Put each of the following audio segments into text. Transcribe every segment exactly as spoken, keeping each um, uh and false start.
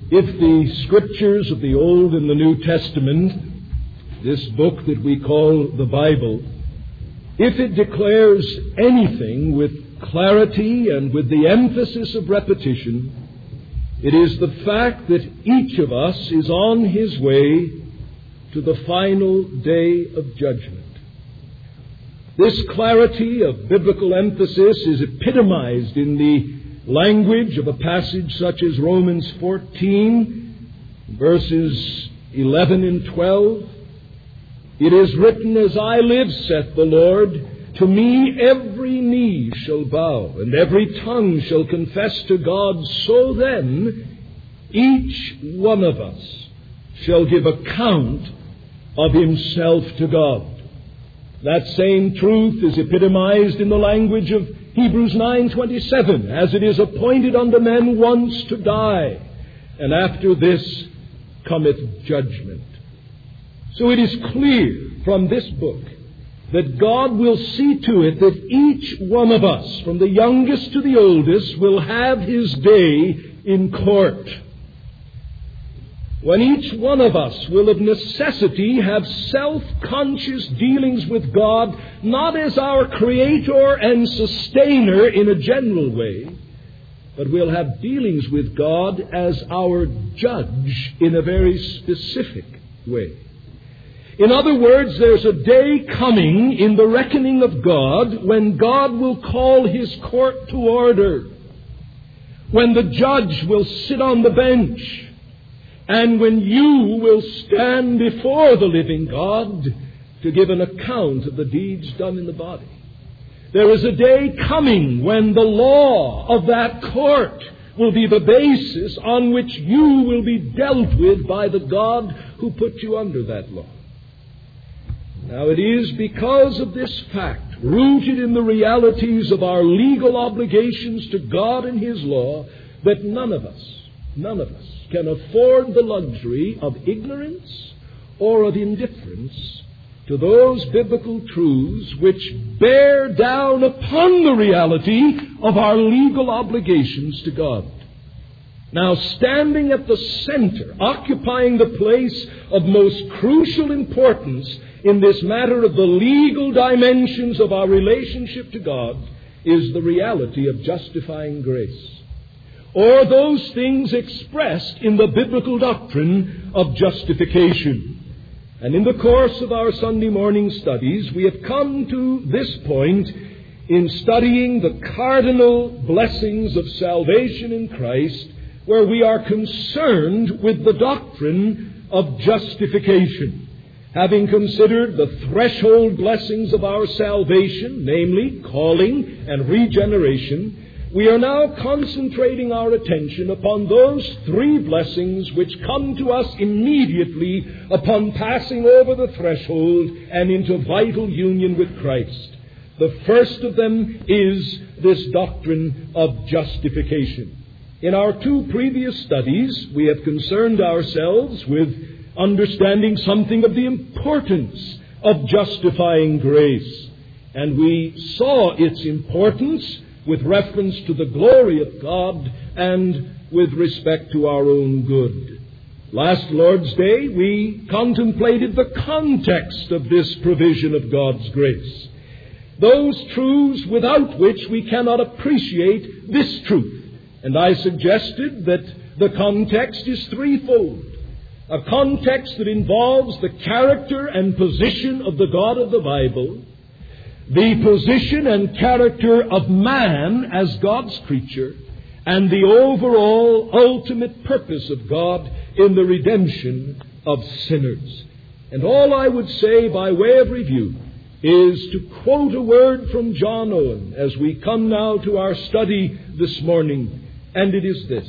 If the Scriptures of the Old and the New Testament, this book that we call the Bible, if it declares anything with clarity and with the emphasis of repetition, it is the fact that each of us is on his way to the final day of judgment. This clarity of biblical emphasis is epitomized in the language of a passage such as Romans fourteen, verses eleven and twelve. It is written, "As I live, saith the Lord, to me every knee shall bow, and every tongue shall confess to God. So then, each one of us shall give account of himself to God." That same truth is epitomized in the language of Hebrews nine twenty-seven, "As it is appointed unto men once to die, and after this cometh judgment." So it is clear from this book that God will see to it that each one of us, from the youngest to the oldest, will have his day in court. When each one of us will of necessity have self-conscious dealings with God, not as our Creator and Sustainer in a general way, but we'll have dealings with God as our Judge in a very specific way. In other words, there's a day coming in the reckoning of God when God will call his court to order, when the judge will sit on the bench, and when you will stand before the living God to give an account of the deeds done in the body. There is a day coming when the law of that court will be the basis on which you will be dealt with by the God who put you under that law. Now, it is because of this fact, rooted in the realities of our legal obligations to God and his law, that none of us, none of us can afford the luxury of ignorance or of indifference to those biblical truths which bear down upon the reality of our legal obligations to God. Now, standing at the center, occupying the place of most crucial importance in this matter of the legal dimensions of our relationship to God, is the reality of justifying grace, or those things expressed in the biblical doctrine of justification. And in the course of our Sunday morning studies, we have come to this point in studying the cardinal blessings of salvation in Christ, where we are concerned with the doctrine of justification. Having considered the threshold blessings of our salvation, namely calling and regeneration, we are now concentrating our attention upon those three blessings which come to us immediately upon passing over the threshold and into vital union with Christ. The first of them is this doctrine of justification. In our two previous studies, we have concerned ourselves with understanding something of the importance of justifying grace. And we saw its importance with reference to the glory of God and with respect to our own good. Last Lord's Day, we contemplated the context of this provision of God's grace, those truths without which we cannot appreciate this truth. And I suggested that the context is threefold. A context that involves the character and position of the God of the Bible, the position and character of man as God's creature, and the overall ultimate purpose of God in the redemption of sinners. And all I would say by way of review is to quote a word from John Owen as we come now to our study this morning, and it is this: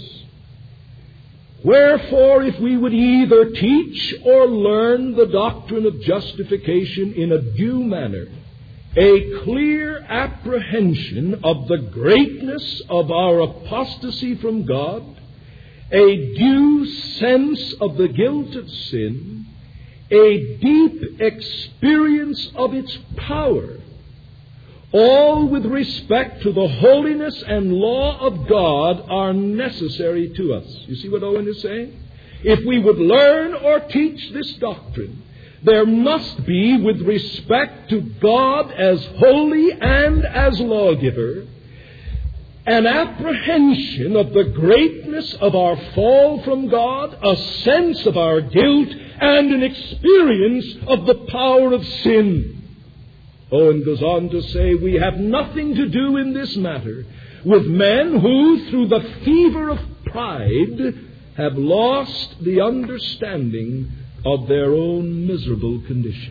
"Wherefore, if we would either teach or learn the doctrine of justification in a due manner, a clear apprehension of the greatness of our apostasy from God, a due sense of the guilt of sin, a deep experience of its power, all with respect to the holiness and law of God, are necessary to us. You see what Owen is saying? If we would learn or teach this doctrine, there must be, with respect to God as holy and as lawgiver, an apprehension of the greatness of our fall from God, a sense of our guilt, and an experience of the power of sin. Owen goes on to say, we have nothing to do in this matter with men who, through the fever of pride, have lost the understanding of their own miserable condition.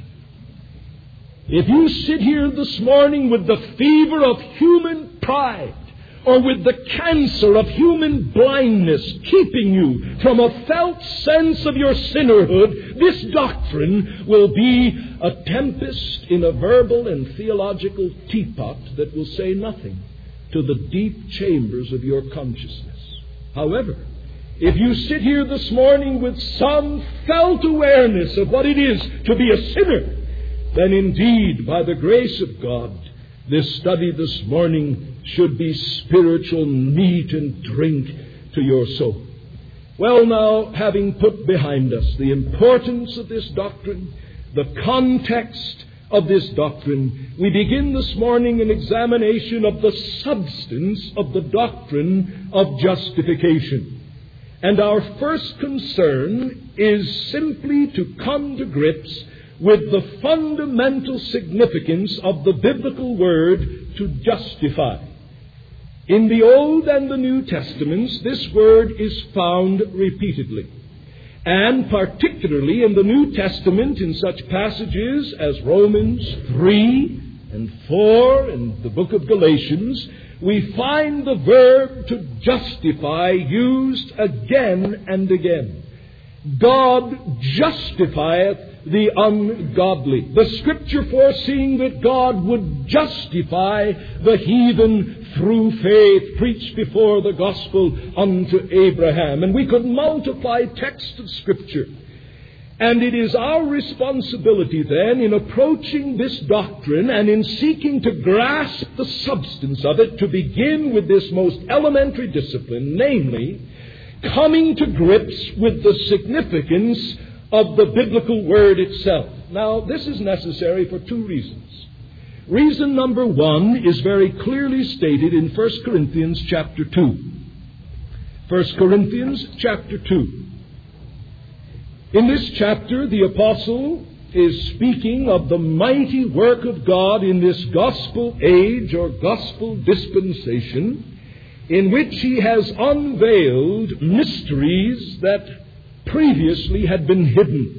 If you sit here this morning with the fever of human pride, or with the cancer of human blindness keeping you from a felt sense of your sinnerhood, this doctrine will be a tempest in a verbal and theological teapot that will say nothing to the deep chambers of your consciousness. However, if you sit here this morning with some felt awareness of what it is to be a sinner, then indeed, by the grace of God, this study this morning should be spiritual meat and drink to your soul. Well, now, having put behind us the importance of this doctrine, the context of this doctrine, we begin this morning an examination of the substance of the doctrine of justification. And our first concern is simply to come to grips with the fundamental significance of the biblical word to justify. In the Old and the New Testaments, this word is found repeatedly. And particularly in the New Testament, in such passages as Romans three and four and the book of Galatians, we find the verb to justify used again and again. God justifieth the ungodly. The Scripture foreseeing that God would justify the heathen through faith, preached before the gospel unto Abraham. And we could multiply texts of Scripture. And it is our responsibility then, in approaching this doctrine and in seeking to grasp the substance of it, to begin with this most elementary discipline, namely, coming to grips with the significance of the biblical word itself. Now, this is necessary for two reasons. Reason number one is very clearly stated in First Corinthians chapter two. First Corinthians chapter two. In this chapter, the apostle is speaking of the mighty work of God in this gospel age or gospel dispensation, in which he has unveiled mysteries that previously had been hidden.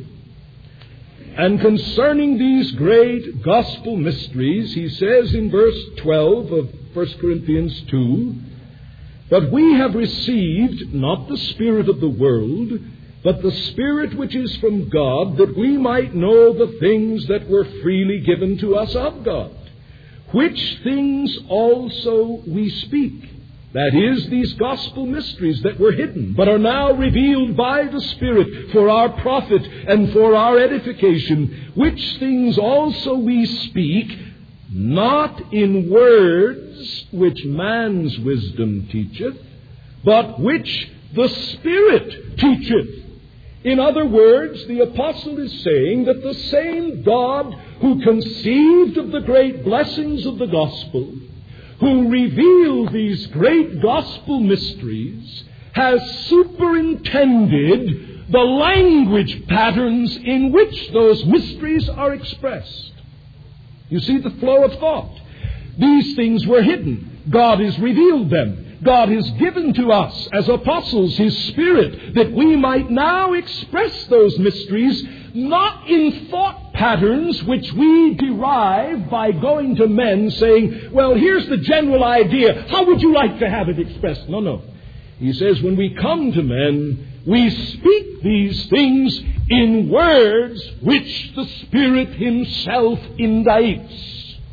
And concerning these great gospel mysteries, he says in verse twelve of First Corinthians two, "But we have received not the spirit of the world, but the Spirit which is from God, that we might know the things that were freely given to us of God, which things also we speak." That is, these gospel mysteries that were hidden, but are now revealed by the Spirit for our profit and for our edification, which things also we speak, not in words which man's wisdom teacheth, but which the Spirit teacheth. In other words, the apostle is saying that the same God who conceived of the great blessings of the gospel, who revealed these great gospel mysteries, has superintended the language patterns in which those mysteries are expressed. You see the flow of thought. These things were hidden. God has revealed them. God has given to us as apostles His Spirit that we might now express those mysteries not in thought patterns which we derive by going to men saying, well, here's the general idea. How would you like to have it expressed? No, no. He says when we come to men, we speak these things in words which the Spirit Himself indites.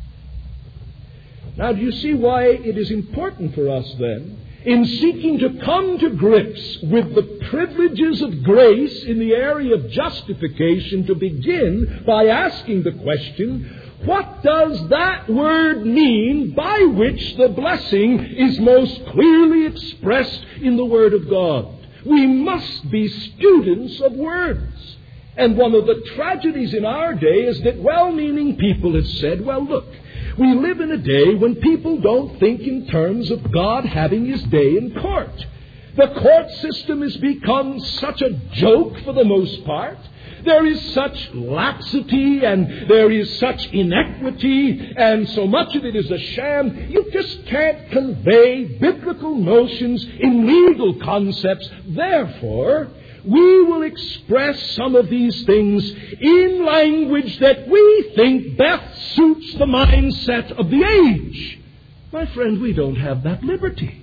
Now, do you see why it is important for us then, in seeking to come to grips with the privileges of grace in the area of justification, to begin by asking the question, What does that word mean by which the blessing is most clearly expressed in the Word of God? We must be students of words. And one of the tragedies in our day is that well-meaning people have said, well, look, we live in a day when people don't think in terms of God having His day in court. The court system has become such a joke for the most part. There is such laxity and there is such inequity and so much of it is a sham. You just can't convey biblical notions in legal concepts. Therefore, we will express some of these things in language that we think best suits the mindset of the age. My friend, we don't have that liberty.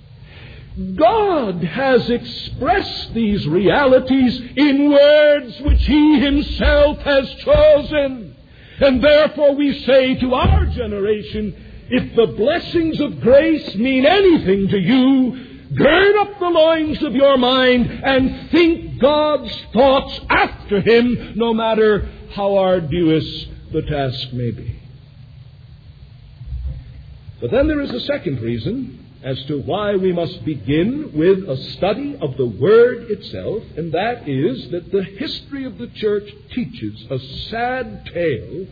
God has expressed these realities in words which He Himself has chosen. And therefore we say to our generation, if the blessings of grace mean anything to you, gird up the loins of your mind and think God's thoughts after Him, no matter how arduous the task may be. But then there is a second reason as to why we must begin with a study of the Word itself, and that is that the history of the church teaches a sad tale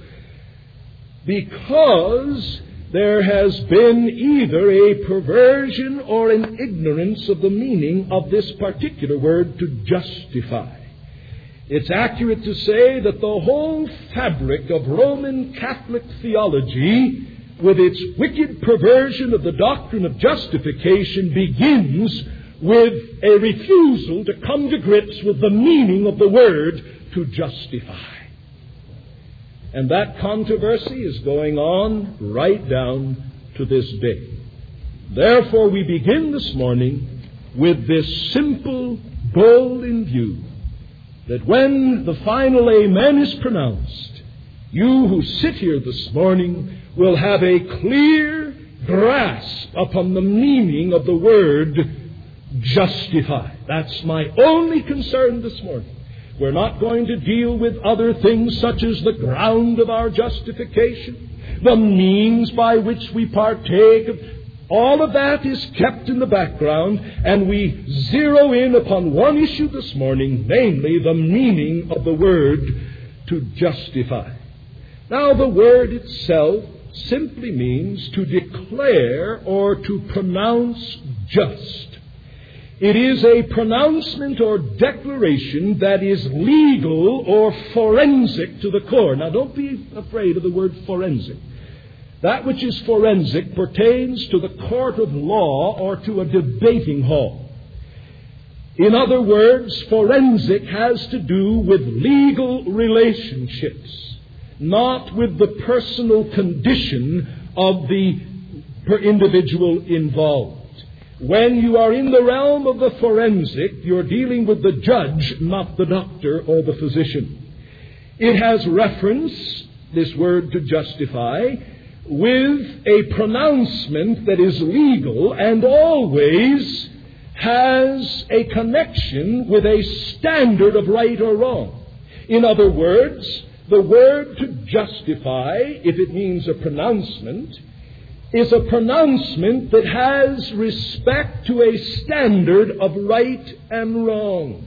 because there has been either a perversion or an ignorance of the meaning of this particular word, to justify. It's accurate to say that the whole fabric of Roman Catholic theology, with its wicked perversion of the doctrine of justification, begins with a refusal to come to grips with the meaning of the word to justify. And that controversy is going on right down to this day. Therefore, we begin this morning with this simple goal in view, that when the final amen is pronounced, you who sit here this morning will have a clear grasp upon the meaning of the word justify. That's my only concern this morning. We're not going to deal with other things such as the ground of our justification, the means by which we partake of. All of that is kept in the background, and we zero in upon one issue this morning, namely the meaning of the word to justify. Now, the word itself simply means to declare or to pronounce just. It is a pronouncement or declaration that is legal or forensic to the core. Now, don't be afraid of the word forensic. That which is forensic pertains to the court of law or to a debating hall. In other words, forensic has to do with legal relationships, not with the personal condition of the individual involved. When you are in the realm of the forensic, you're dealing with the judge, not the doctor or the physician. It has reference, this word to justify, with a pronouncement that is legal and always has a connection with a standard of right or wrong. In other words, the word to justify, if it means a pronouncement, is a pronouncement that has respect to a standard of right and wrong.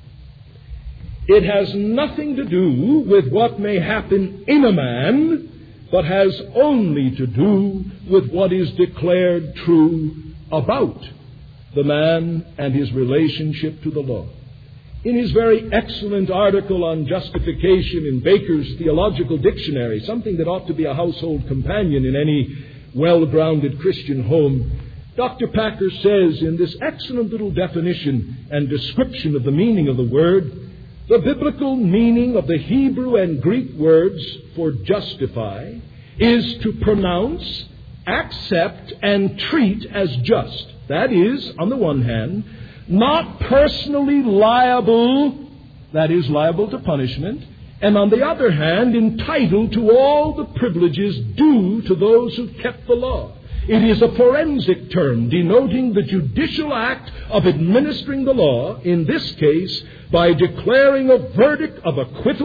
It has nothing to do with what may happen in a man, but has only to do with what is declared true about the man and his relationship to the law. In his very excellent article on justification in Baker's Theological Dictionary, something that ought to be a household companion in any well-grounded Christian home, Doctor Packer says in this excellent little definition and description of the meaning of the word, the biblical meaning of the Hebrew and Greek words for justify is to pronounce, accept, and treat as just. That is, on the one hand, not personally liable, that is, liable to punishment, and on the other hand, entitled to all the privileges due to those who kept the law. It is a forensic term denoting the judicial act of administering the law, in this case, by declaring a verdict of acquittal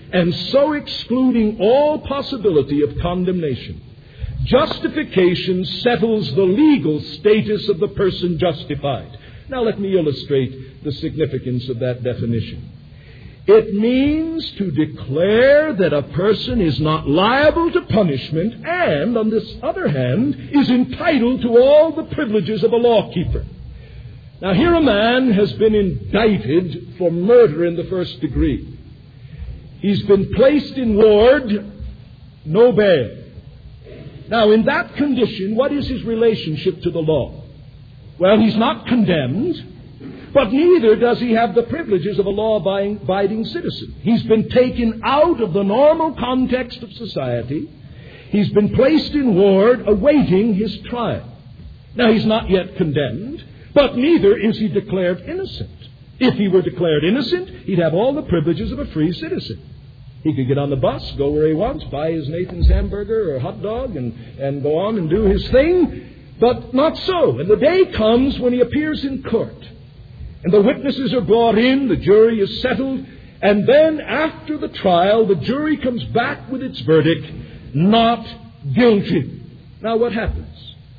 and so excluding all possibility of condemnation. Justification settles the legal status of the person justified. Now let me illustrate the significance of that definition. It means to declare that a person is not liable to punishment and, on this other hand, is entitled to all the privileges of a lawkeeper. Now, here a man has been indicted for murder in the first degree. He's been placed in ward, no bail. Now, in that condition, what is his relationship to the law? Well, he's not condemned. But neither does he have the privileges of a law-abiding citizen. He's been taken out of the normal context of society. He's been placed in ward awaiting his trial. Now, he's not yet condemned, but neither is he declared innocent. If he were declared innocent, he'd have all the privileges of a free citizen. He could get on the bus, go where he wants, buy his Nathan's hamburger or hot dog, and, and go on and do his thing. But not so. And the day comes when he appears in court. And the witnesses are brought in, the jury is settled, and then after the trial, the jury comes back with its verdict, not guilty. Now what happens?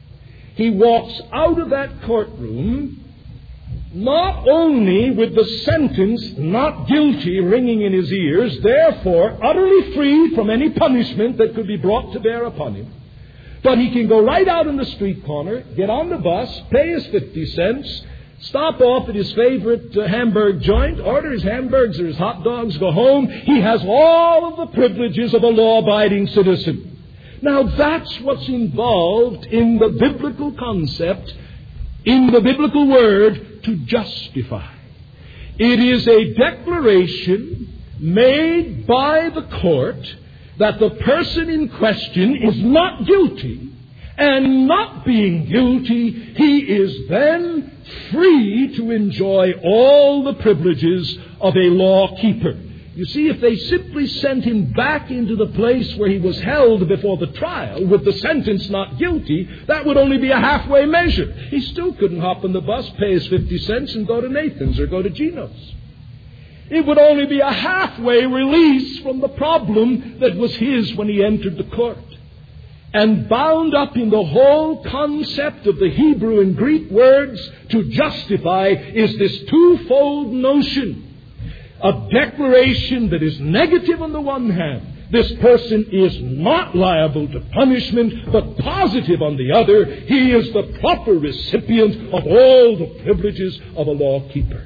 He walks out of that courtroom not only with the sentence, not guilty, ringing in his ears, therefore utterly free from any punishment that could be brought to bear upon him, but he can go right out in the street corner, get on the bus, pay his fifty cents, stop off at his favorite uh, hamburg joint, order his hamburgers or his hot dogs, go home. He has all of the privileges of a law-abiding citizen. Now, that's what's involved in the biblical concept, in the biblical word, to justify. It is a declaration made by the court that the person in question is not guilty, and not being guilty, he is then free to enjoy all the privileges of a law-keeper. You see, if they simply sent him back into the place where he was held before the trial with the sentence not guilty, that would only be a halfway measure. He still couldn't hop on the bus, pay his fifty cents, and go to Nathan's or go to Gino's. It would only be a halfway release from the problem that was his when he entered the court. And bound up in the whole concept of the Hebrew and Greek words to justify is this twofold notion. A declaration that is negative on the one hand. This person is not liable to punishment, but positive on the other. He is the proper recipient of all the privileges of a lawkeeper.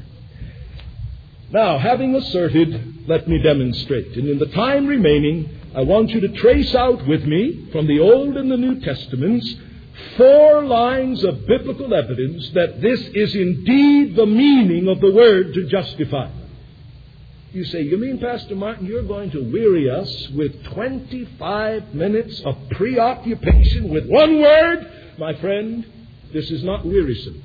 Now, having asserted, let me demonstrate. And in the time remaining, I want you to trace out with me from the Old and the New Testaments four lines of biblical evidence that this is indeed the meaning of the word to justify. You say, you mean, Pastor Martin, you're going to weary us with twenty-five minutes of preoccupation with one word? My friend, this is not wearisome.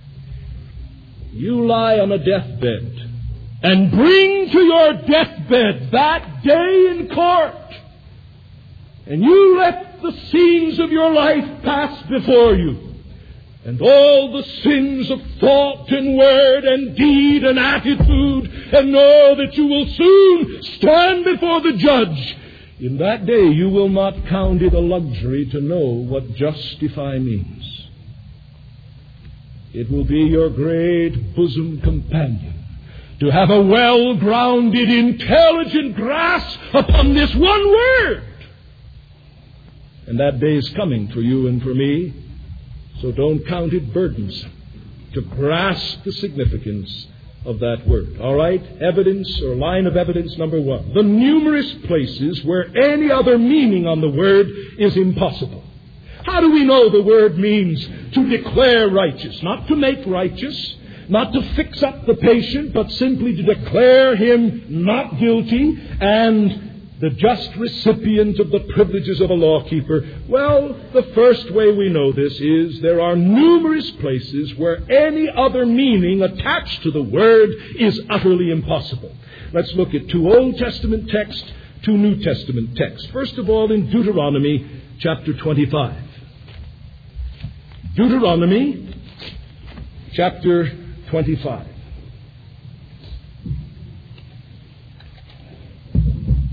You lie on a deathbed and bring to your deathbed that day in court, and you let the scenes of your life pass before you, and all the sins of thought and word and deed and attitude, and know that you will soon stand before the judge. In that day you will not count it a luxury to know what justify means. It will be your great bosom companion to have a well-grounded, intelligent grasp upon this one word. And that day is coming for you and for me. So don't count it burdensome to grasp the significance of that word. All right? Evidence or line of evidence number one. The numerous places where any other meaning on the word is impossible. How do we know the word means to declare righteous? Not to make righteous, not to fix up the patient, but simply to declare him not guilty and the just recipient of the privileges of a lawkeeper. Well, the first way we know this is there are numerous places where any other meaning attached to the word is utterly impossible. Let's look at two Old Testament texts, two New Testament texts. First of all, in Deuteronomy chapter twenty-five. Deuteronomy chapter twenty-five.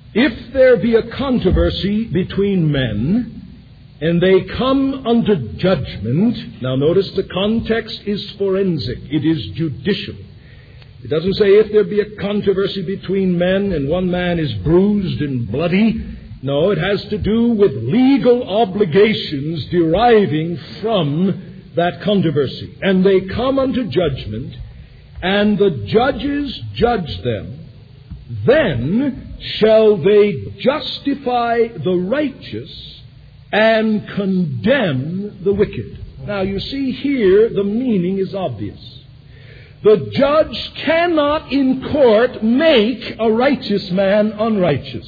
If there be a controversy between men, and they come unto judgment, now notice the context is forensic, it is judicial. It doesn't say if there be a controversy between men and one man is bruised and bloody. No, it has to do with legal obligations deriving from that controversy. And they come unto judgment, and the judges judge them. Then shall they justify the righteous and condemn the wicked. Now you see here the meaning is obvious. The judge cannot in court make a righteous man unrighteous,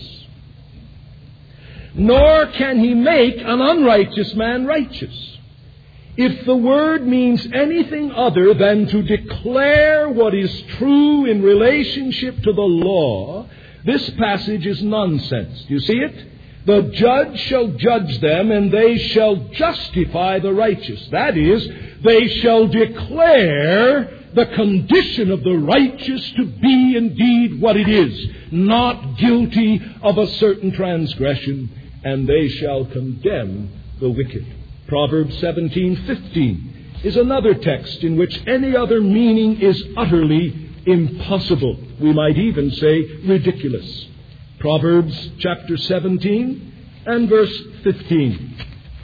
nor can he make an unrighteous man righteous. If the word means anything other than to declare what is true in relationship to the law, this passage is nonsense. Do you see it? The judge shall judge them, and they shall justify the righteous. That is, they shall declare the condition of the righteous to be indeed what it is, not guilty of a certain transgression, and they shall condemn the wicked. Proverbs seventeen fifteen is another text in which any other meaning is utterly impossible. We might even say ridiculous. Proverbs chapter seventeen and verse fifteen.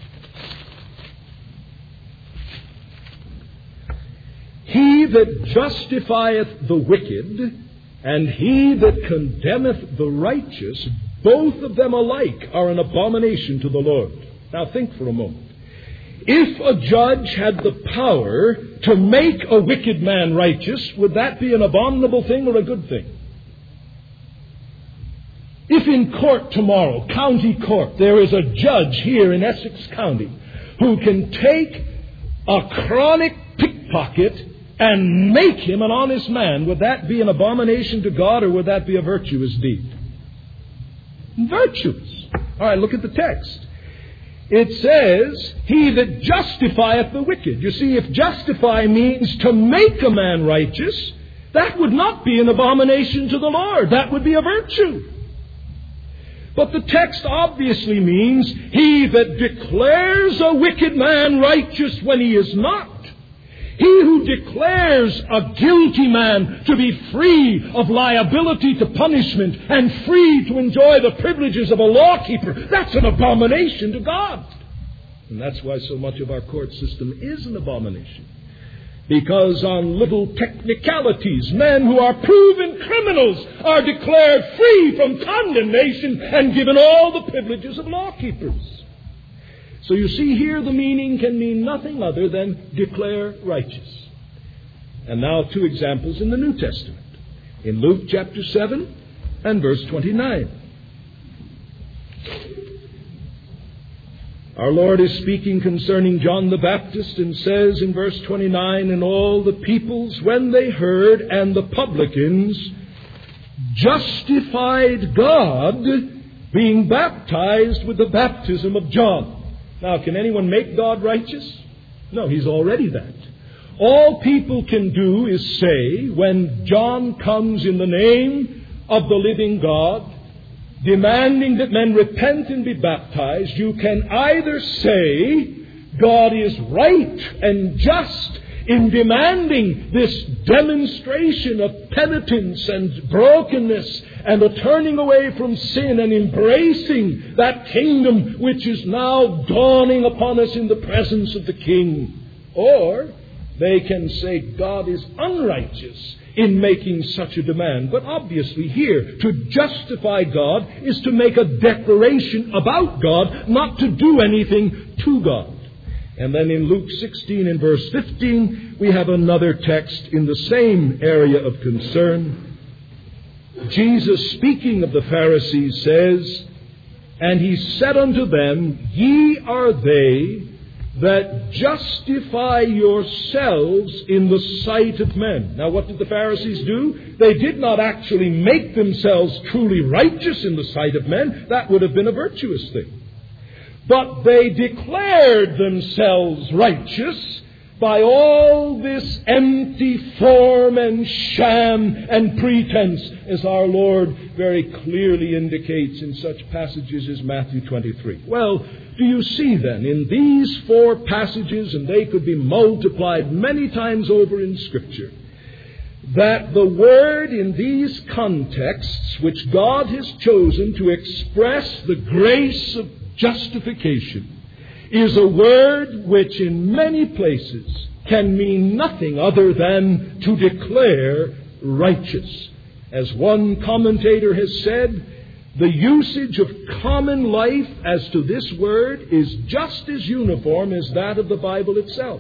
He that justifieth the wicked and he that condemneth the righteous, both of them alike are an abomination to the Lord. Now think for a moment. If a judge had the power to make a wicked man righteous, would that be an abominable thing or a good thing? If in court tomorrow, county court, there is a judge here in Essex County who can take a chronic pickpocket and make him an honest man, would that be an abomination to God, or would that be a virtuous deed? Virtuous. All right, look at the text. It says, he that justifieth the wicked. You see, if justify means to make a man righteous, that would not be an abomination to the Lord. That would be a virtue. But the text obviously means he that declares a wicked man righteous when he is not. He who declares a guilty man to be free of liability to punishment and free to enjoy the privileges of a lawkeeper, that's an abomination to God. And that's why so much of our court system is an abomination. Because on little technicalities, men who are proven criminals are declared free from condemnation and given all the privileges of lawkeepers. So you see here the meaning can mean nothing other than declare righteous. And now two examples in the New Testament. In Luke chapter seven and verse twenty-nine. Our Lord is speaking concerning John the Baptist and says in verse twenty-nine, and all the peoples, when they heard, and the publicans, justified God, being baptized with the baptism of John. Now, can anyone make God righteous? No, He's already that. All people can do is say, when John comes in the name of the living God, demanding that men repent and be baptized, you can either say God is right and just in demanding this demonstration of penitence and brokenness and a turning away from sin and embracing that kingdom which is now dawning upon us in the presence of the King. Or they can say God is unrighteous in making such a demand. But obviously here, to justify God is to make a declaration about God, not to do anything to God. And then in Luke sixteen and verse fifteen, we have another text in the same area of concern. Jesus, speaking of the Pharisees, says, and he said unto them, ye are they that justify yourselves in the sight of men. Now, what did the Pharisees do? They did not actually make themselves truly righteous in the sight of men. That would have been a virtuous thing. But they declared themselves righteous by all this empty form and sham and pretense, as our Lord very clearly indicates in such passages as Matthew twenty-three. Well, do you see then in these four passages, and they could be multiplied many times over in Scripture, that the word in these contexts which God has chosen to express the grace of justification is a word which in many places can mean nothing other than to declare righteous. As one commentator has said, the usage of common life as to this word is just as uniform as that of the Bible itself.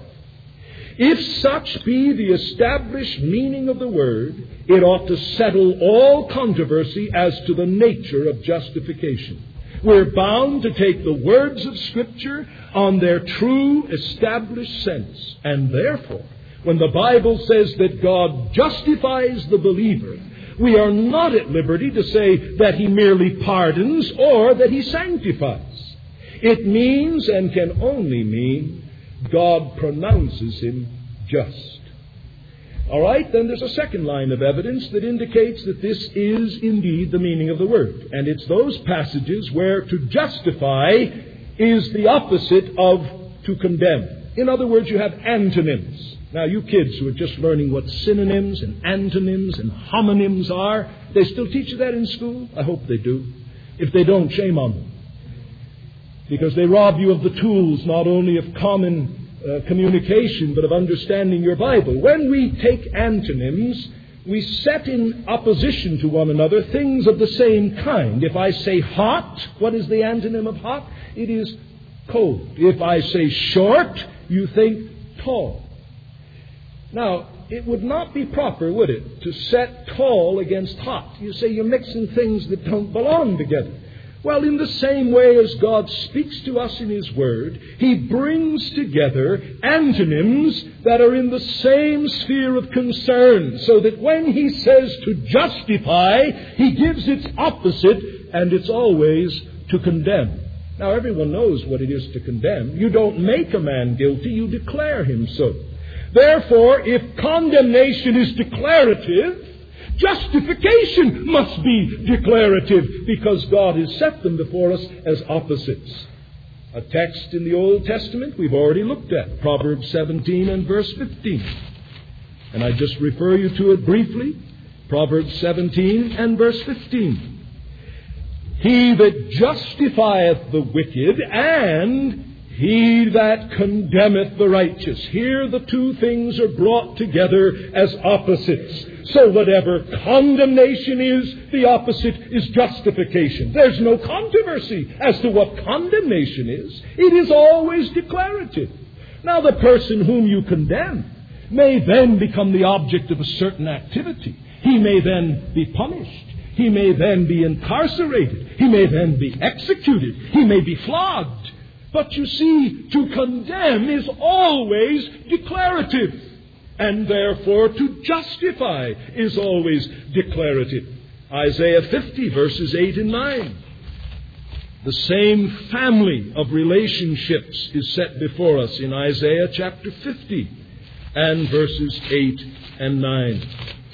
If such be the established meaning of the word, it ought to settle all controversy as to the nature of justification. We're bound to take the words of Scripture on their true, established sense. And therefore, when the Bible says that God justifies the believer, we are not at liberty to say that He merely pardons or that He sanctifies. It means, and can only mean, God pronounces him just. All right, then there's a second line of evidence that indicates that this is indeed the meaning of the word. And it's those passages where to justify is the opposite of to condemn. In other words, you have antonyms. Now, you kids who are just learning what synonyms and antonyms and homonyms are, they still teach you that in school? I hope they do. If they don't, shame on them. Because they rob you of the tools not only of common uh, communication, but of understanding your Bible. When we take antonyms, we set in opposition to one another things of the same kind. If I say hot, what is the antonym of hot? It is cold. If I say short, you think tall. Now, it would not be proper, would it, to set tall against hot? You say you're mixing things that don't belong together. Well, in the same way as God speaks to us in His Word, He brings together antonyms that are in the same sphere of concern, so that when He says to justify, He gives its opposite, and it's always to condemn. Now, everyone knows what it is to condemn. You don't make a man guilty, you declare him so. Therefore, if condemnation is declarative, justification must be declarative, because God has set them before us as opposites. A text in the Old Testament we've already looked at, Proverbs seventeen and verse fifteen. And I just refer you to it briefly. Proverbs seventeen and verse fifteen. He that justifieth the wicked, and he that condemneth the righteous. Here the two things are brought together as opposites. So whatever condemnation is, the opposite is justification. There's no controversy as to what condemnation is. It is always declarative. Now, the person whom you condemn may then become the object of a certain activity. He may then be punished. He may then be incarcerated. He may then be executed. He may be flogged. But you see, to condemn is always declarative. And therefore, to justify is always declarative. Isaiah fifty, verses eight and nine. The same family of relationships is set before us in Isaiah chapter fifty and verses eight and nine.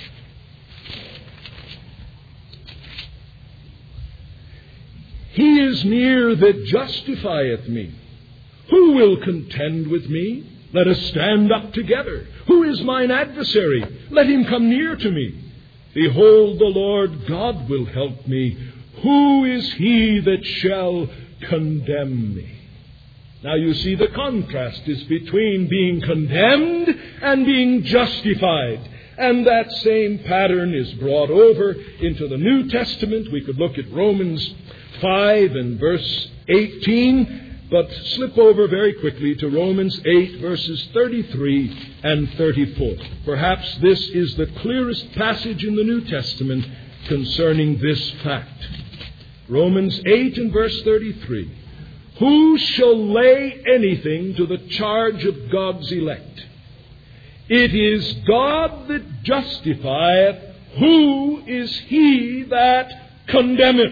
He is near that justifieth me. Who will contend with me? Let us stand up together. Who is mine adversary? Let him come near to me. Behold, the Lord God will help me. Who is he that shall condemn me? Now you see, the contrast is between being condemned and being justified. And that same pattern is brought over into the New Testament. We could look at Romans five and verse eighteen, but slip over very quickly to Romans eight, verses thirty-three and thirty-four. Perhaps this is the clearest passage in the New Testament concerning this fact. Romans eight and verse thirty-three. Who shall lay anything to the charge of God's elect? It is God that justifieth. Who is he that condemneth?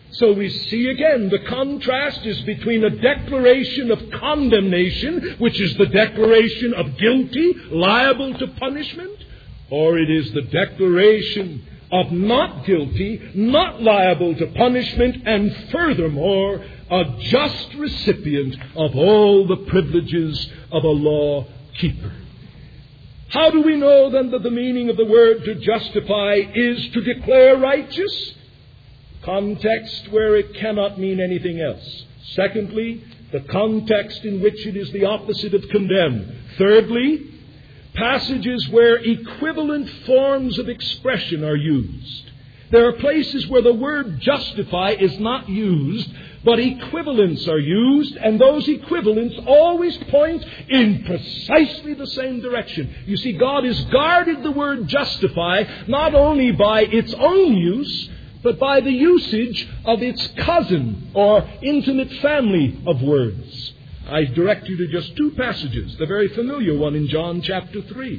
So we see again the contrast is between a declaration of condemnation, which is the declaration of guilty, liable to punishment, or it is the declaration of not guilty, not liable to punishment, and furthermore, a just recipient of all the privileges of a law keeper. How do we know then that the meaning of the word to justify is to declare righteous? Context where it cannot mean anything else. Secondly, the context in which it is the opposite of condemn. Thirdly, passages where equivalent forms of expression are used. There are places where the word justify is not used, but equivalents are used, and those equivalents always point in precisely the same direction. You see, God has guarded the word justify not only by its own use, but by the usage of its cousin or intimate family of words. I direct you to just two passages, the very familiar one in John chapter three.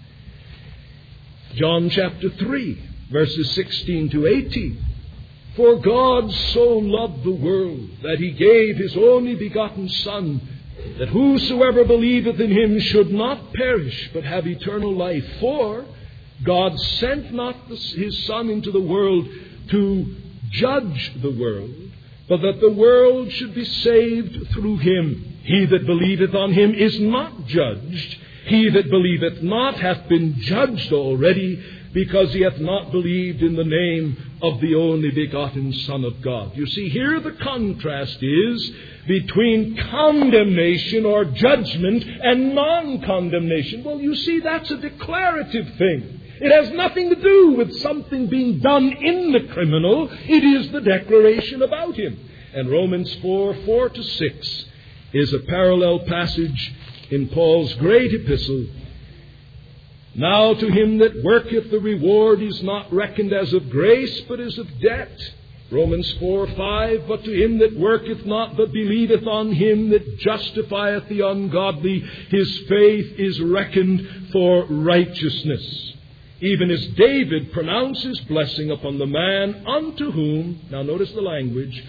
John chapter three, verses sixteen to eighteen. For God so loved the world that he gave his only begotten Son, that whosoever believeth in him should not perish, but have eternal life. For God sent not his Son into the world to judge the world, but that the world should be saved through him. He that believeth on him is not judged. He that believeth not hath been judged already, because he hath not believed in the name of the only begotten Son of God. You see, here the contrast is between condemnation or judgment and non-condemnation. Well, you see, that's a declarative thing. It has nothing to do with something being done in the criminal. It is the declaration about him. And Romans four, four to six is a parallel passage in Paul's great epistle. Now to him that worketh the reward is not reckoned as of grace, but as of debt. Romans four, five, but to him that worketh not, but believeth on him that justifieth the ungodly, his faith is reckoned for righteousness. Even as David pronounces blessing upon the man unto whom, now notice the language,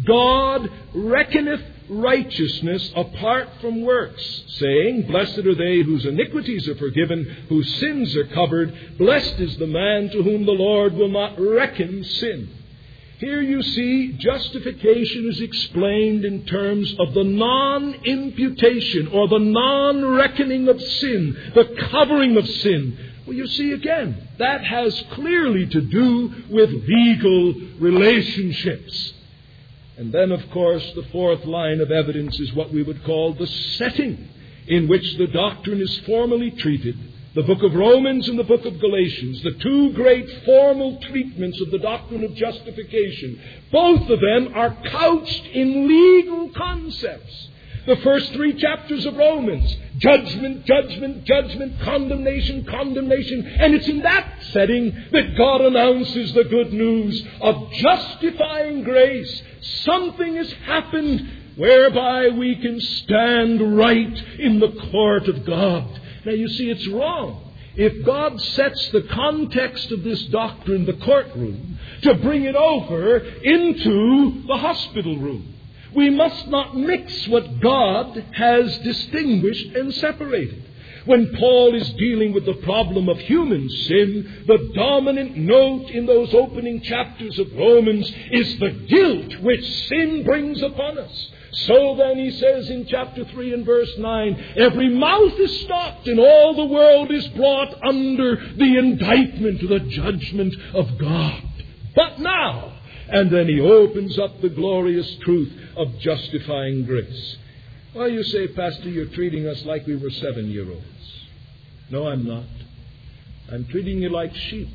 God reckoneth righteousness apart from works, saying, blessed are they whose iniquities are forgiven, whose sins are covered. Blessed is the man to whom the Lord will not reckon sin. Here you see justification is explained in terms of the non-imputation or the non-reckoning of sin, the covering of sin. Well, you see again, that has clearly to do with legal relationships. And then, of course, the fourth line of evidence is what we would call the setting in which the doctrine is formally treated. The book of Romans and the book of Galatians, the two great formal treatments of the doctrine of justification, both of them are couched in legal concepts. The first three chapters of Romans, judgment, judgment, judgment, condemnation, condemnation. And it's in that setting that God announces the good news of justifying grace. Something has happened whereby we can stand right in the court of God. Now you see, it's wrong. If God sets the context of this doctrine, the courtroom, to bring it over into the hospital room. We must not mix what God has distinguished and separated. When Paul is dealing with the problem of human sin, the dominant note in those opening chapters of Romans is the guilt which sin brings upon us. So then, he says in chapter three and verse nine, every mouth is stopped and all the world is brought under the indictment, the judgment of God. But now, and then he opens up the glorious truth of justifying grace. Well, you say, Pastor, you're treating us like we were seven-year-olds. No, I'm not. I'm treating you like sheep,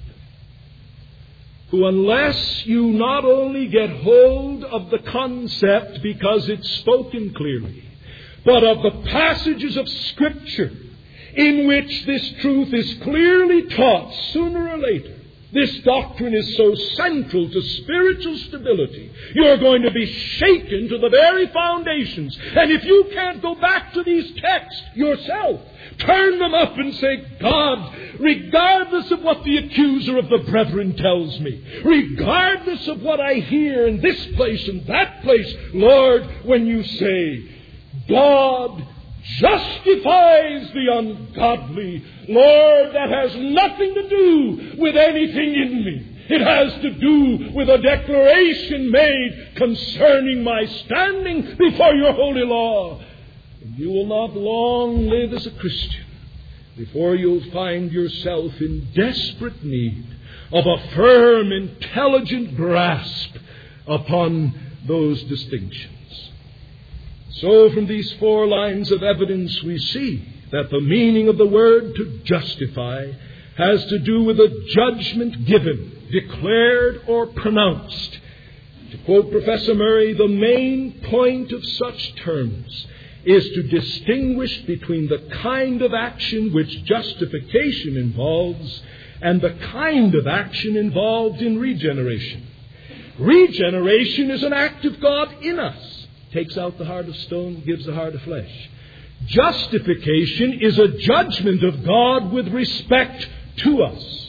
who, unless you not only get hold of the concept because it's spoken clearly, but of the passages of Scripture in which this truth is clearly taught sooner or later, This doctrine is so central to spiritual stability. You're going to be shaken to the very foundations. And if you can't go back to these texts yourself, turn them up and say, God, regardless of what the accuser of the brethren tells me, regardless of what I hear in this place and that place, Lord, when you say, God justifies the ungodly, Lord, that has nothing to do with anything in me. It has to do with a declaration made concerning my standing before your holy law. And you will not long live as a Christian before you'll find yourself in desperate need of a firm, intelligent grasp upon those distinctions. So from these four lines of evidence we see that the meaning of the word to justify has to do with a judgment given, declared, or pronounced. To quote Professor Murray, the main point of such terms is to distinguish between the kind of action which justification involves and the kind of action involved in regeneration. Regeneration is an act of God in us. Takes out the heart of stone, gives the heart of flesh. Justification is a judgment of God with respect to us.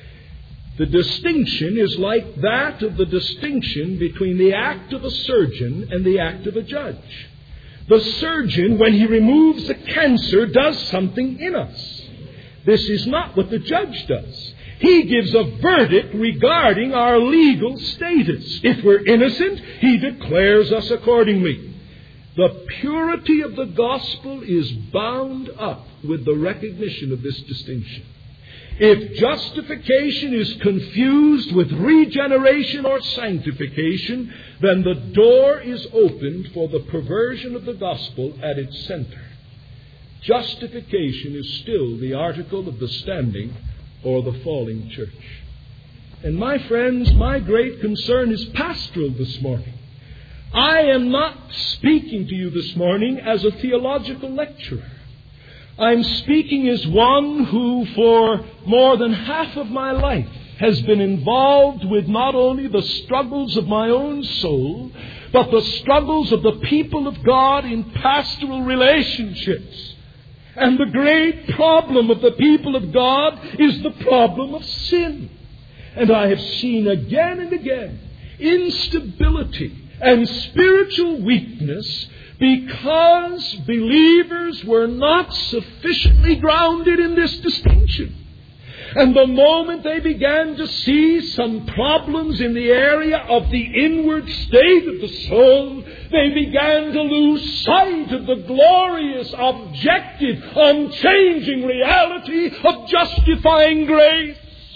The distinction is like that of the distinction between the act of a surgeon and the act of a judge. The surgeon, when he removes a cancer, does something in us. This is not what the judge does. He gives a verdict regarding our legal status. If we're innocent, he declares us accordingly. The purity of the gospel is bound up with the recognition of this distinction. If justification is confused with regeneration or sanctification, then the door is opened for the perversion of the gospel at its center. Justification is still the article of the standing or the falling church. And my friends, my great concern is pastoral this morning. I am not speaking to you this morning as a theological lecturer. I'm speaking as one who for more than half of my life has been involved with not only the struggles of my own soul, but the struggles of the people of God in pastoral relationships. And the great problem of the people of God is the problem of sin. And I have seen again and again instability and spiritual weakness because believers were not sufficiently grounded in this distinction. And the moment they began to see some problems in the area of the inward state of the soul, they began to lose sight of the glorious, objective, unchanging reality of justifying grace.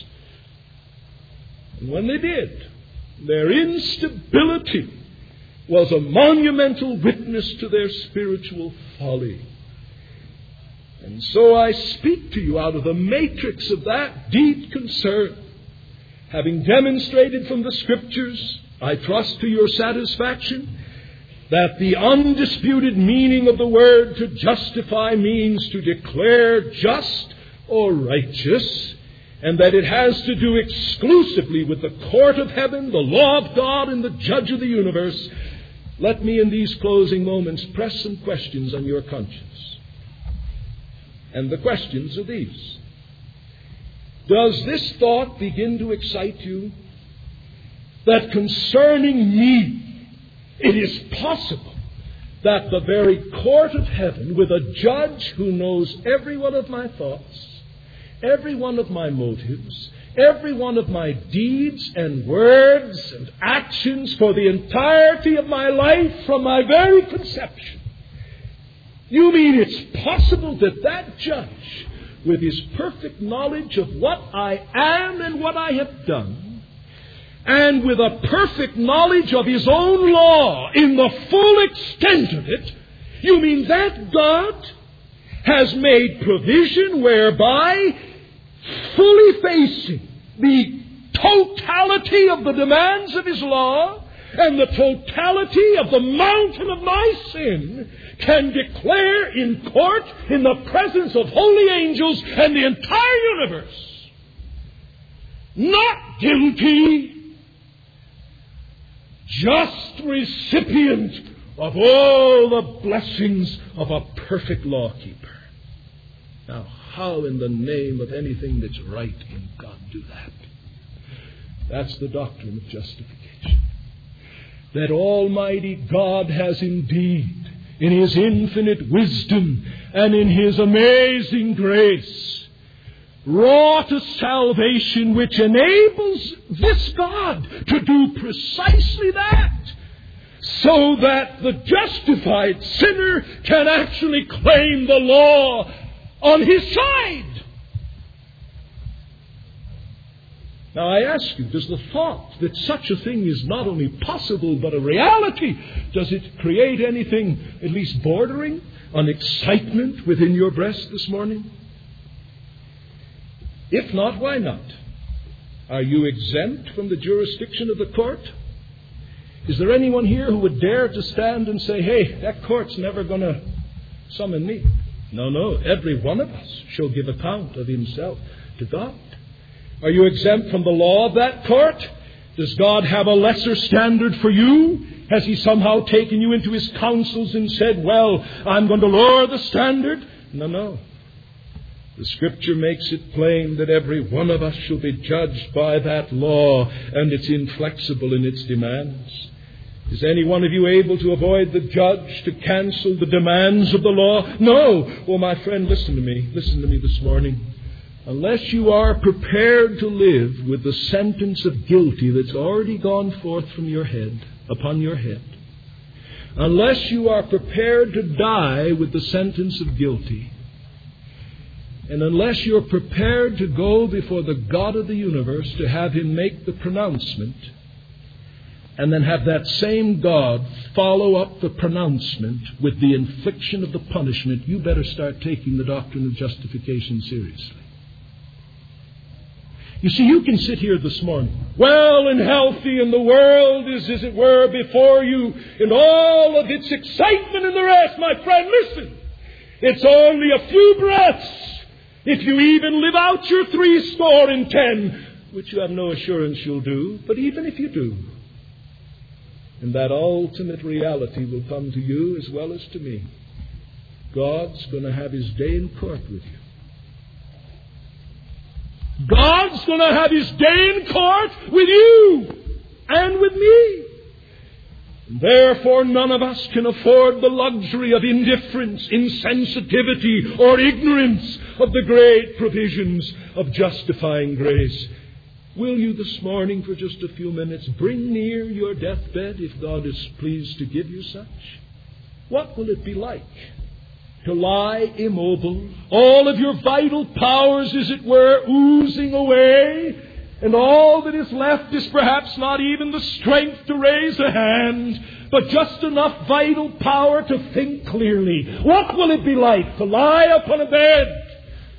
And when they did, their instability was a monumental witness to their spiritual folly. And so I speak to you out of the matrix of that deep concern, having demonstrated from the Scriptures, I trust to your satisfaction, that the undisputed meaning of the word to justify means to declare just or righteous, and that it has to do exclusively with the court of heaven, the law of God, and the judge of the universe. Let me in these closing moments press some questions on your conscience. And the questions are these. Does this thought begin to excite you? That concerning me, it is possible that the very court of heaven, with a judge who knows every one of my thoughts, every one of my motives, every one of my deeds and words and actions for the entirety of my life from my very conception, you mean it's possible that that judge, with his perfect knowledge of what I am and what I have done, and with a perfect knowledge of his own law in the full extent of it, you mean that God has made provision whereby, fully facing the totality of the demands of his law and the totality of the mountain of my sin, can declare in court, in the presence of holy angels and the entire universe, not guilty, just recipient of all the blessings of a perfect lawkeeper. Now, how in the name of anything that's right can God do that? That's the doctrine of justification. That Almighty God has indeed, in His infinite wisdom and in His amazing grace, wrought a salvation which enables this God to do precisely that, so that the justified sinner can actually claim the law on his side. Now I ask you, does the thought that such a thing is not only possible but a reality, does it create anything at least bordering on excitement within your breast this morning? If not, why not? Are you exempt from the jurisdiction of the court? Is there anyone here who would dare to stand and say, hey, that court's never going to summon me? No, no, every one of us shall give account of himself to God. Are you exempt from the law of that court? Does God have a lesser standard for you? Has He somehow taken you into His counsels and said, well, I'm going to lower the standard? No, no. The Scripture makes it plain that every one of us shall be judged by that law, and it's inflexible in its demands. Is any one of you able to avoid the judge, to cancel the demands of the law? No. Well, my friend, listen to me. Listen to me this morning. Unless you are prepared to live with the sentence of guilty that's already gone forth from your head, upon your head, unless you are prepared to die with the sentence of guilty, and unless you're prepared to go before the God of the universe to have Him make the pronouncement, and then have that same God follow up the pronouncement with the infliction of the punishment, you better start taking the doctrine of justification seriously. You see, you can sit here this morning, well and healthy, and the world is, as it were, before you, and all of its excitement and the rest. My friend, listen, it's only a few breaths. If you even live out your three score and ten, which you have no assurance you'll do, but even if you do, and that ultimate reality will come to you as well as to me, God's going to have His day in court with you. God's going to have His day in court with you and with me. And therefore, none of us can afford the luxury of indifference, insensitivity, or ignorance of the great provisions of justifying grace. Will you this morning, for just a few minutes, bring near your deathbed, if God is pleased to give you such? What will it be like to lie immobile, all of your vital powers, as it were, oozing away, and all that is left is perhaps not even the strength to raise a hand, but just enough vital power to think clearly? What will it be like to lie upon a bed,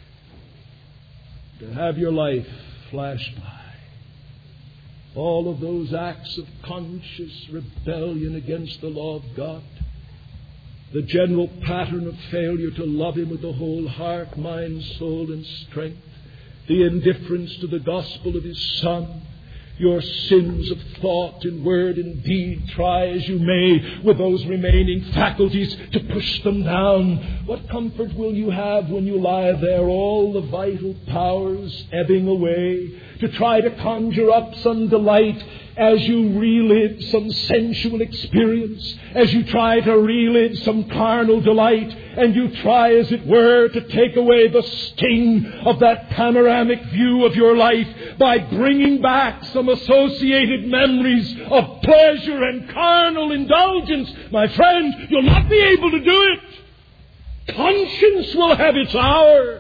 to have your life flash by? All of those acts of conscious rebellion against the law of God, the general pattern of failure to love Him with the whole heart, mind, soul, and strength, the indifference to the gospel of His Son, your sins of thought and word and deed, try as you may with those remaining faculties to push them down. What comfort will you have when you lie there, all the vital powers ebbing away, to try to conjure up some delight as you relive some sensual experience, as you try to relive some carnal delight, and you try, as it were, to take away the sting of that panoramic view of your life by bringing back some associated memories of pleasure and carnal indulgence? My friend, you'll not be able to do it. Conscience will have its hour.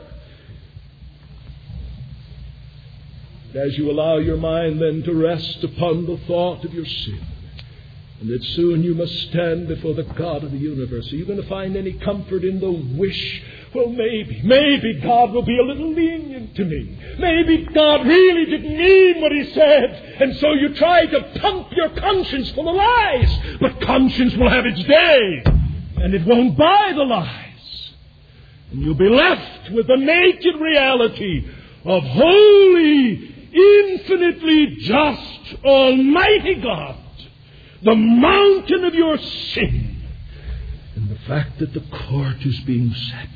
As you allow your mind then to rest upon the thought of your sin, and that soon you must stand before the God of the universe, are you going to find any comfort in the wish, well, maybe, maybe God will be a little lenient to me. Maybe God really didn't mean what He said. And so you try to pump your conscience full of lies. But conscience will have its day, and it won't buy the lies. And you'll be left with the naked reality of holy infinitely just, almighty God, the mountain of your sin, and the fact that the court is being set.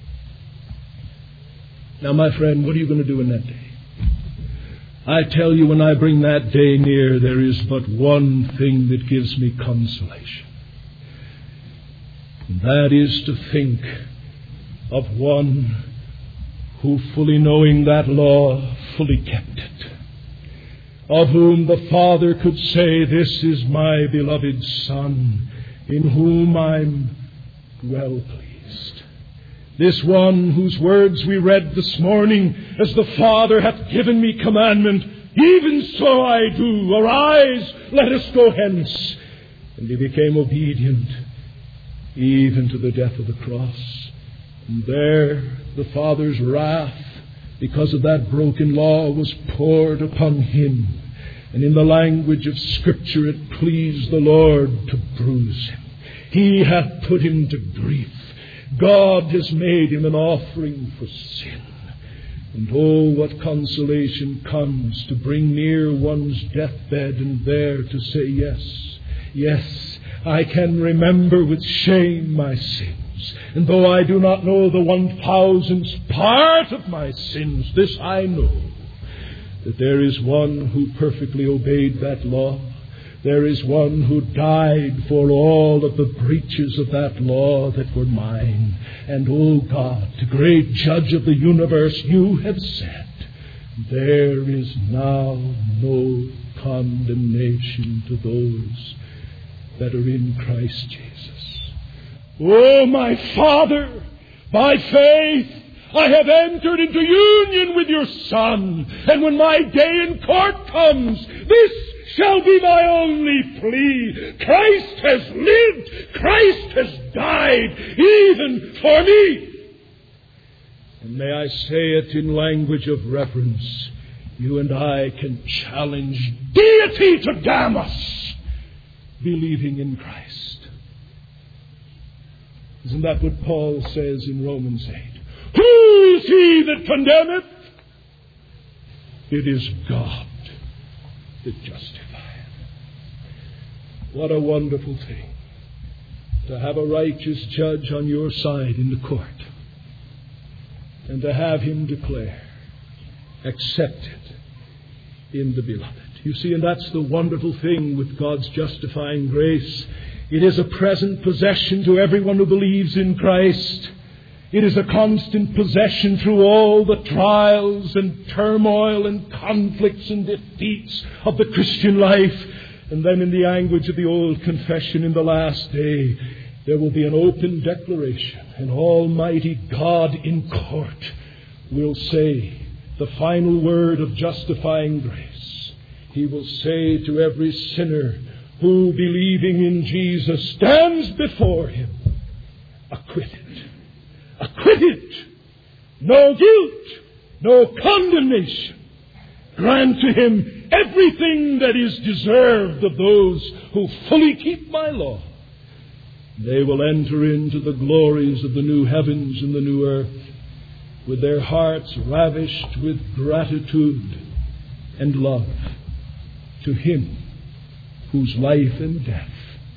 Now, my friend, what are you going to do in that day? I tell you, when I bring that day near, there is but one thing that gives me consolation. And that is to think of one who, fully knowing that law, fully kept it. Of whom the Father could say, "This is my beloved Son, in whom I'm well pleased." This one whose words we read this morning, "As the Father hath given me commandment, even so I do. Arise, let us go hence." And he became obedient, even to the death of the cross. And there the Father's wrath, because of that broken law, was poured upon him. And in the language of Scripture, it pleased the Lord to bruise him. He hath put him to grief. God has made him an offering for sin. And oh, what consolation comes to bring near one's deathbed and there to say, yes, yes, I can remember with shame my sins. And though I do not know the one thousandth part of my sins, this I know, that there is one who perfectly obeyed that law. There is one who died for all of the breaches of that law that were mine. And, oh God, the great judge of the universe, you have said, there is now no condemnation to those that are in Christ Jesus. Oh, my Father, by faith I have entered into union with your Son. And when my day in court comes, this shall be my only plea. Christ has lived. Christ has died, even for me. And may I say it in language of reverence, you and I can challenge deity to damn us, believing in Christ. Isn't that what Paul says in Romans eight? Who is he that condemneth? It is God that justifieth. What a wonderful thing to have a righteous judge on your side in the court, and to have him declare, accepted in the beloved. You see, and that's the wonderful thing with God's justifying grace. It is a present possession to everyone who believes in Christ. It is a constant possession through all the trials and turmoil and conflicts and defeats of the Christian life. And then in the language of the old confession, in the last day, there will be an open declaration, and Almighty God in court will say the final word of justifying grace. He will say to every sinner who, believing in Jesus, stands before him, acquitted. Acquitted. No guilt. No condemnation. Grant to him everything that is deserved of those who fully keep my law. They will enter into the glories of the new heavens and the new earth, with their hearts ravished with gratitude and love to him whose life and death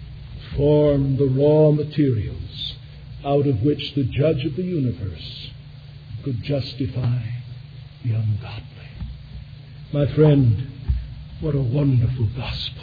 form the raw materials out of which the judge of the universe could justify the ungodly. My friend, what a wonderful gospel.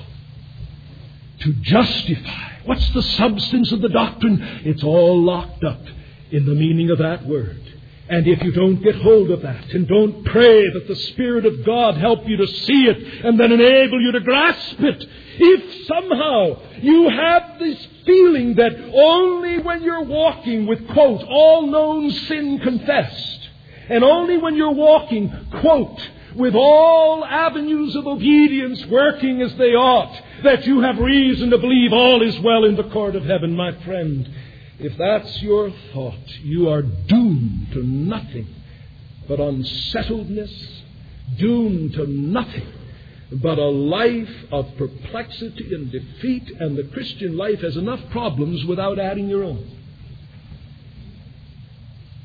To justify. What's the substance of the doctrine? It's all locked up in the meaning of that word. And if you don't get hold of that and don't pray that the Spirit of God help you to see it and then enable you to grasp it, if somehow you have this feeling that only when you're walking with, quote, all known sin confessed, and only when you're walking, quote, with all avenues of obedience working as they ought, that you have reason to believe all is well in the court of heaven, my friend. If that's your thought, you are doomed to nothing but unsettledness, doomed to nothing but a life of perplexity and defeat, and the Christian life has enough problems without adding your own.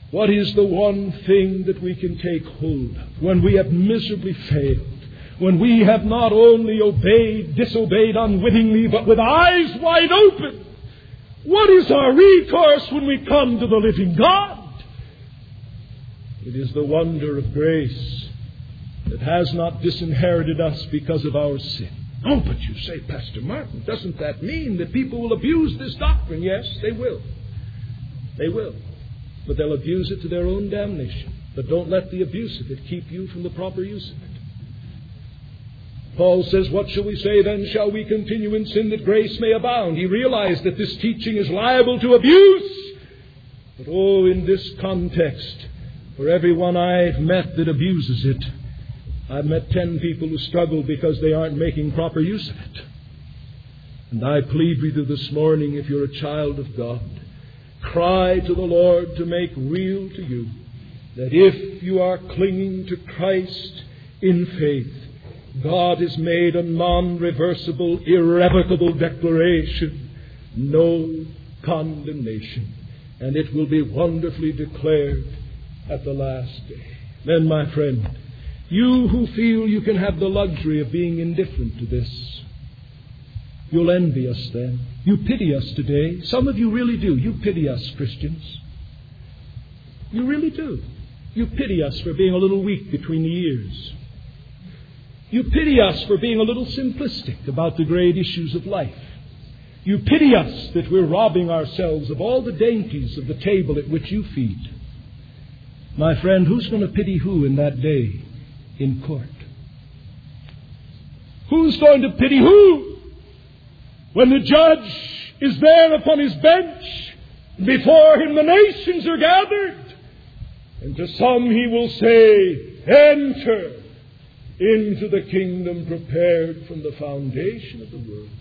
What is the one thing that we can take hold of when we have miserably failed? When we have not only obeyed, disobeyed unwittingly, but with eyes wide open? What is our recourse when we come to the living God? It is the wonder of grace that has not disinherited us because of our sin. Oh, but you say, Pastor Martin, doesn't that mean that people will abuse this doctrine? Yes, they will. They will. But they'll abuse it to their own damnation. But don't let the abuse of it keep you from the proper use of it. Paul says, what shall we say then? Shall we continue in sin that grace may abound? He realized that this teaching is liable to abuse. But oh, in this context, for everyone I've met that abuses it, I've met ten people who struggle because they aren't making proper use of it. And I plead with you this morning, if you're a child of God, cry to the Lord to make real to you that if you are clinging to Christ in faith, God has made a non-reversible, irrevocable declaration, no condemnation. And it will be wonderfully declared at the last day. Then, my friend, you who feel you can have the luxury of being indifferent to this, you'll envy us then. You pity us today. Some of you really do. You pity us, Christians. You really do. You pity us for being a little weak between the ears. You pity us for being a little simplistic about the great issues of life. You pity us that we're robbing ourselves of all the dainties of the table at which you feed. My friend, who's going to pity who in that day in court? Who's going to pity who when the judge is there upon his bench? Before him the nations are gathered. And to some he will say, enter into the kingdom prepared from the foundation of the world.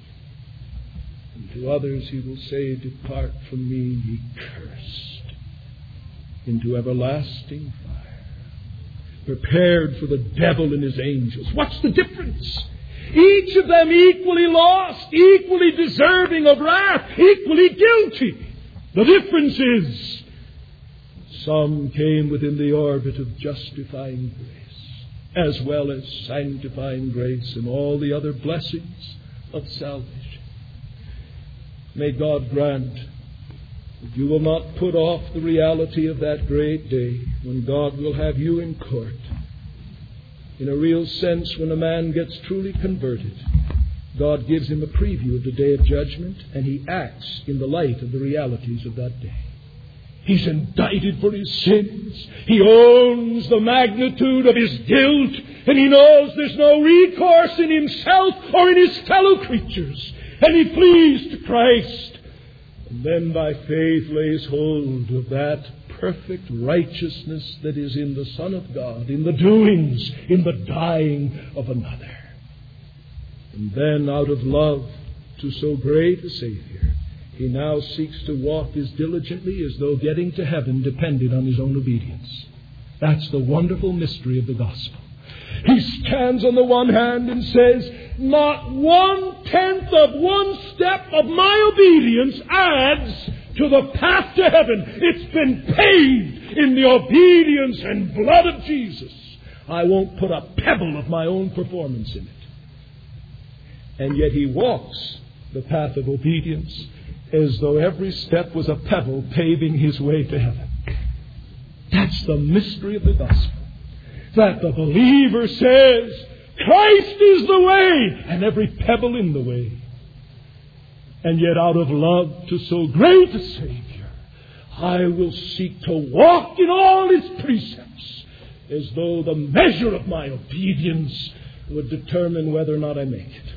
And to others he will say, depart from me, ye cursed, into everlasting fire, prepared for the devil and his angels. What's the difference? Each of them equally lost, equally deserving of wrath, equally guilty. The difference is, some came within the orbit of justifying grace, as well as sanctifying grace and all the other blessings of salvation. May God grant that you will not put off the reality of that great day when God will have you in court. In a real sense, when a man gets truly converted, God gives him a preview of the day of judgment, and he acts in the light of the realities of that day. He's indicted for his sins. He owns the magnitude of his guilt, and he knows there's no recourse in himself or in his fellow creatures. And he flees to Christ, and then by faith lays hold of that perfect righteousness that is in the Son of God, in the doings, in the dying of another. And then out of love to so great a Savior, he now seeks to walk as diligently as though getting to heaven depended on his own obedience. That's the wonderful mystery of the gospel. He stands on the one hand and says, not one-tenth of one step of my obedience adds to the path to heaven. It's been paved in the obedience and blood of Jesus. I won't put a pebble of my own performance in it. And yet he walks the path of obedience as though every step was a pebble paving his way to heaven. That's the mystery of the gospel. That the believer says, Christ is the way, and every pebble in the way. And yet out of love to so great a Savior, I will seek to walk in all His precepts, as though the measure of my obedience would determine whether or not I make it.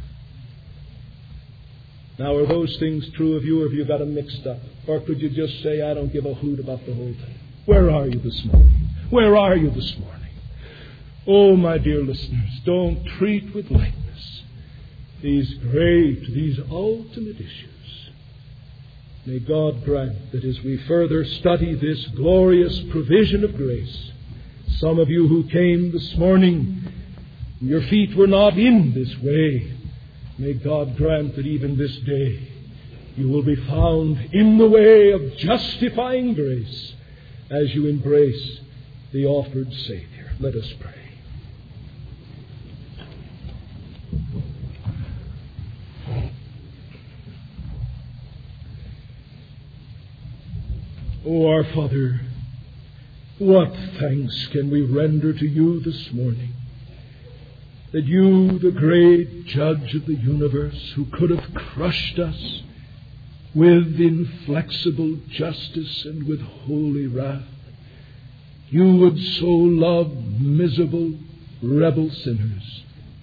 Now, are those things true of you, or have you got them mixed up? Or could you just say, I don't give a hoot about the whole thing? Where are you this morning? Where are you this morning? Oh, my dear listeners, don't treat with lightness these great, these ultimate issues. May God grant that as we further study this glorious provision of grace, some of you who came this morning, your feet were not in this way, may God grant that even this day you will be found in the way of justifying grace, as you embrace the offered Savior. Let us pray. O our Father, what thanks can we render to you this morning, that you, the great judge of the universe, who could have crushed us with inflexible justice and with holy wrath, you would so love miserable, rebel sinners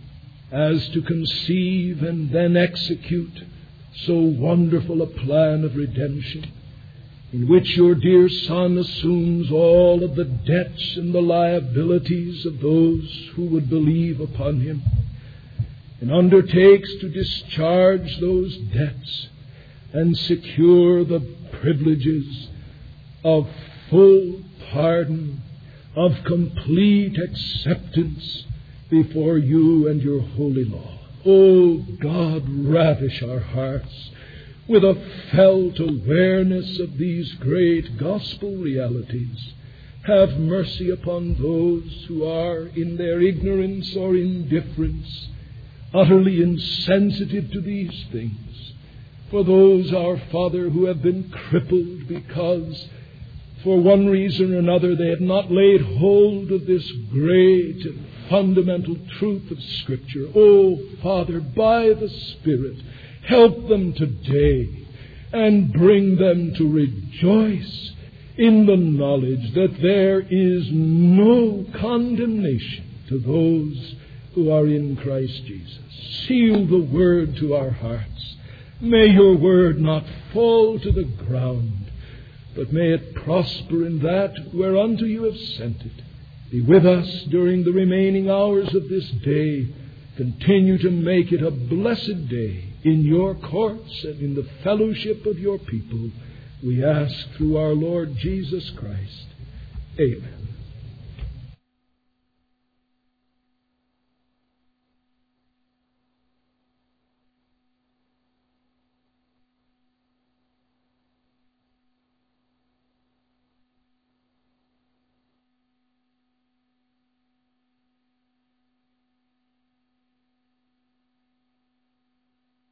as to conceive and then execute so wonderful a plan of redemption, in which your dear Son assumes all of the debts and the liabilities of those who would believe upon him, and undertakes to discharge those debts and secure the privileges of full pardon, of complete acceptance before you and your holy law. O God, ravish our hearts with a felt awareness of these great gospel realities. Have mercy upon those who are, in their ignorance or indifference, utterly insensitive to these things. For those, our Father, who have been crippled because, for one reason or another, they have not laid hold of this great and fundamental truth of Scripture. O Father, by the Spirit, help them today and bring them to rejoice in the knowledge that there is no condemnation to those who are in Christ Jesus. Seal the word to our hearts. May your word not fall to the ground, but may it prosper in that whereunto you have sent it. Be with us during the remaining hours of this day. Continue to make it a blessed day in your courts and in the fellowship of your people. We ask through our Lord Jesus Christ. Amen.